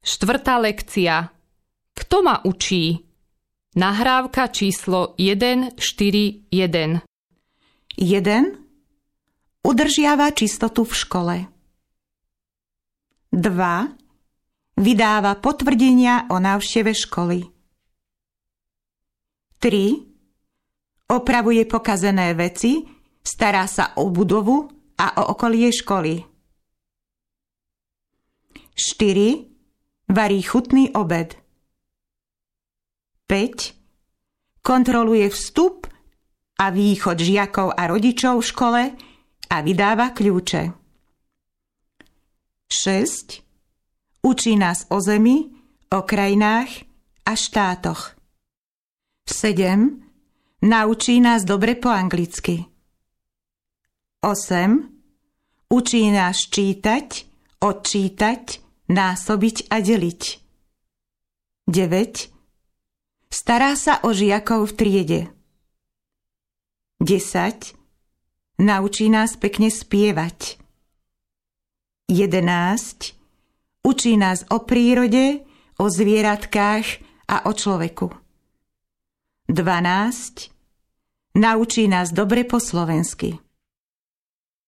4. lekcia. Kto ma učí? Nahrávka číslo 141. 1. Udržiava čistotu v škole. 2. Vydáva potvrdenia o návšteve školy. 3. Opravuje pokazené veci, stará sa o budovu a o okolie školy. 4. Varí chutný obed. 5. Kontroluje vstup a východ žiakov a rodičov v škole a vydáva kľúče. 6. Učí nás o zemi, o krajinách a štátoch. 7. Naučí nás dobre po anglicky. 8. Učí nás čítať, odčítať, násobiť a deliť. 9. Stará sa o žiakov v triede. 10. Naučí nás pekne spievať. 11. Učí nás o prírode, o zvieratkách a o človeku. 12. Naučí nás dobre po slovensky.